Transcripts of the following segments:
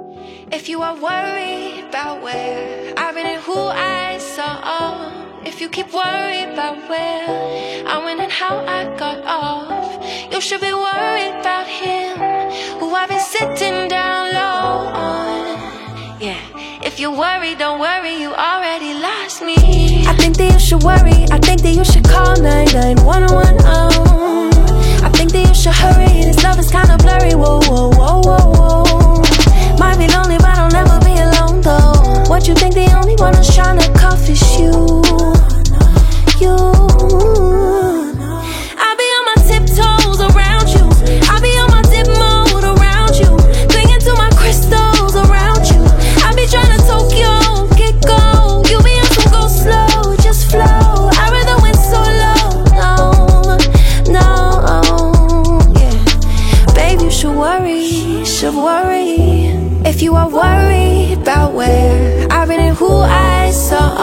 If you are worried about where I've been and who I saw, if you keep worried about where I went and how I got off, you should be worried about him, who I've been sitting down low on. Yeah, if you're worried, don't worry, you already lost me. I think that you should worry, I think that you should call 99110. I think that you should hurry, this love is kinda blurry, whoa, whoa, whoa, whoa, whoa. Might be lonely, but I'll never be alone though. What you think the only one who's trying to cuff is you? You. I'll be on my tiptoes around you. I'll be on my dip mode around you. Clinging to my crystals around you. I'll be trying to Tokyo, get go. You be on some go slow, just flow. I'd rather win solo. No, yeah. Babe, you should worry, should worry. If you are worried about where I've been and who I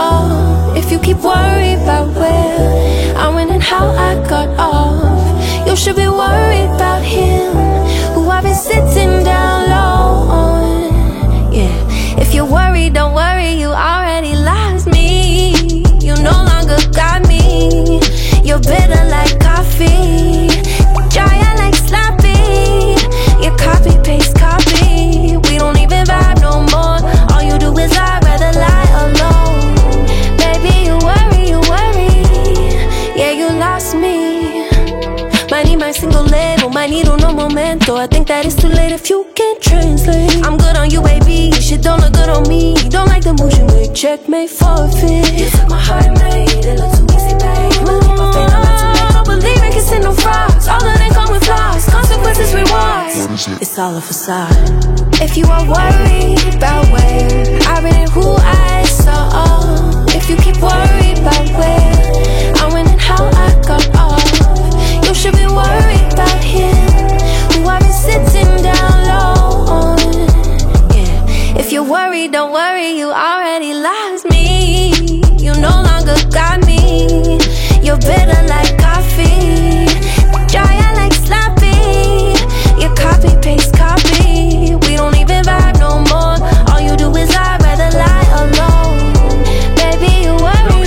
saw, if you keep worried about where I went and how I got off, you should be worried about him, who I've been sitting down low on. Yeah, if you're worried, don't worry, you already lost me. You no longer got me. You're bitter like coffee, dry like sloppy. You copy, paste, copy. We don't even vibe no more. All you do is I'd rather lie alone. Baby, you worry. Yeah, you lost me. Might need my single label, might need uno momento. I think that it's too late if you can't translate. I'm good on you, baby, your shit don't look good on me. You don't like the moves you make, checkmate, forfeit. You took my heart and made it look too easy, babe. My pain, I'm not to make, don't believe in kissing no frogs. All of them come with flaws, consequences, rewards. It's all a facade. If you are worried about where I've been and who I saw, if you keep worried about where I went and how I got off, you should be worried about him, who I've been sitting down low on. Yeah, if you're worried, don't worry, you already lost me. You no longer got me. You're bitter like coffee, dry like sloppy. You copy, paste, copy. We don't even vibe no more. All you do is I'd rather lie alone. Baby, you worry.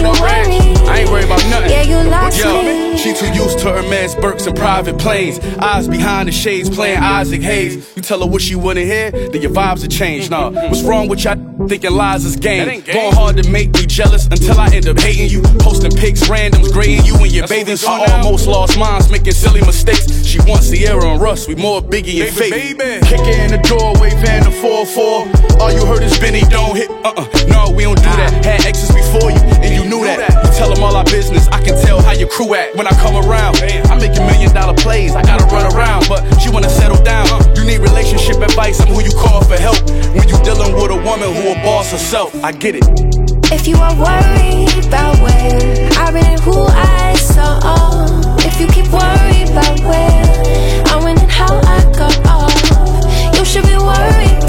I ain't worried about nothing. Yeah, you lost me. She too used to her man's Burks and private planes. Eyes behind the shades playing Isaac Hayes. You tell her what she wanna hear, then your vibes have changed. Nah, what's wrong with y'all thinking lies is game? Going hard to make me jealous until I end up hating you. Posting pics, randoms, grading you in your bathing suit. I almost lost minds, making silly mistakes. She wants Sierra and Russ, we more Biggie and Faith. Kick her in the door, waving the 4-4. All you heard is Benny, don't hit, no, we don't do that. Had exes before you, and you knew that. You tell them all our business, I can tell how your crew act. When I come around, I make $1 million plays, I gotta run around, but she wanna settle down. You need relationship advice, I'm who you call for help. When you dealing with a woman who a boss herself, I get it. If you are worried about where I've been and who I saw, if you keep worried about where I went and how I got off, you should be worried